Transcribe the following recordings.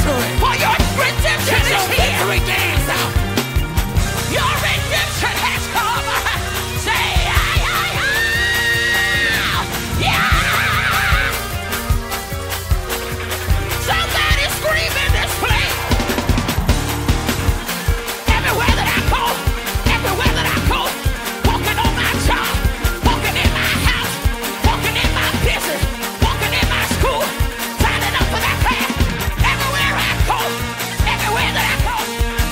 For your redemption is here. Victory dance out. Your redemption has come. Say, yeah. Somebody scream in this place. Everywhere that I go, walking on my job, walking in my house, walking in my business, walking in my school, signing up for that class. Everywhere I go, everywhere that I go,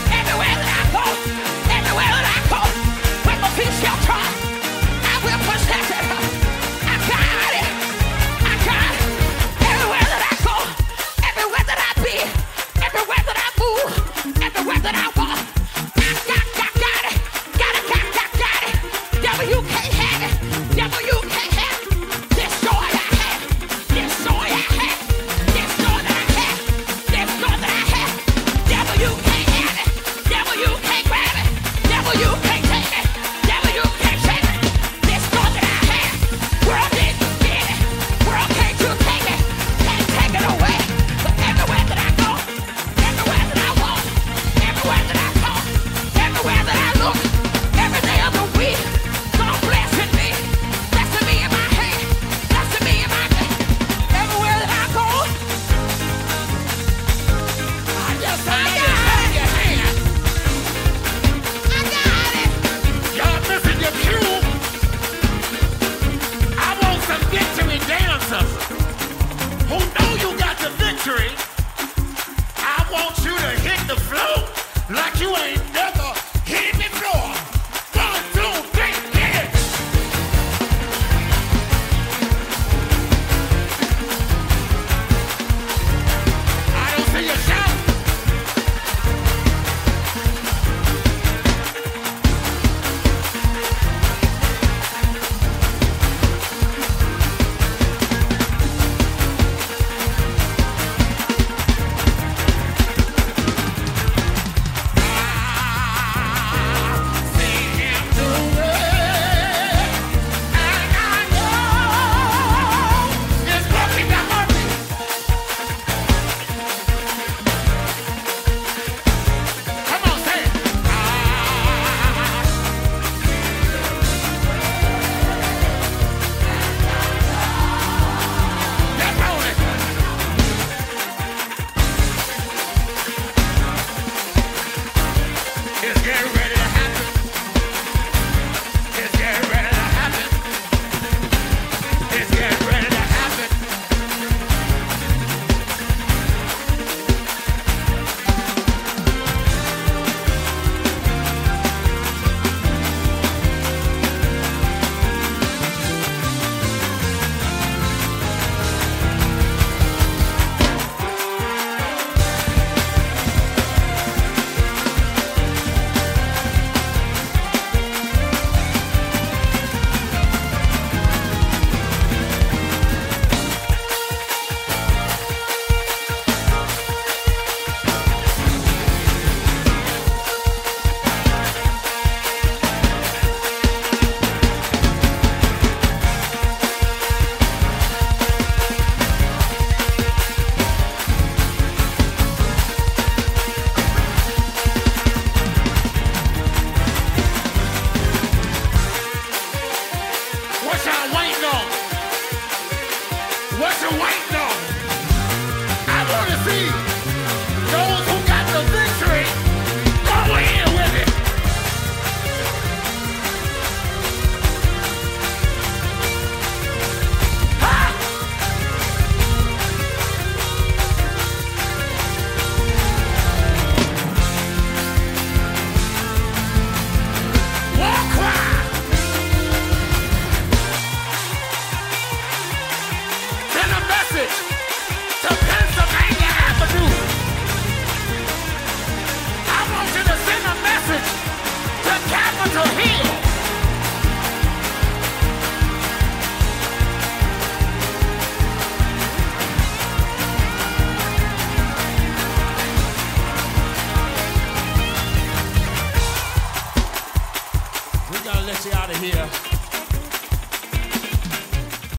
with my feet shall trod, I will possess it. I got it. Everywhere that I go, everywhere that I be, everywhere that I move, everywhere that I walk, I got it. Got it. Devil, you can't have it. Devil, you can't have it. This joy I have. This joy I have. This joy that I have. This joy that I have. Devil, you can't have it. Devil, you can't grab it. Devil, you can't take it. Devil, you can't shake it. This joy that I have. World didn't get it. World can't you take it. Can't take it away. But everywhere that I go, everywhere that I walk, everywhere that I talk, everywhere that I look, every day of the week, God blessing me in my hand, blessing me in my day. Everywhere that I go, I just got your hand. I got it. Y'all missing your cue. I want some victory dancers who know you got the victory. I want you to hit the floor like you ain't never hit it before. 1, 2, 3, hit it. I don't see you shout. It's getting ready to happen. It's getting ready to happen. It's getting ready to happen. What y'all waiting on? What you waiting on? I want to see those who got the victory go in with it. Ha! War cry. Send a message to Pennsylvania Avenue. I want you to send a message to Capitol Hill. We gotta let you out of here.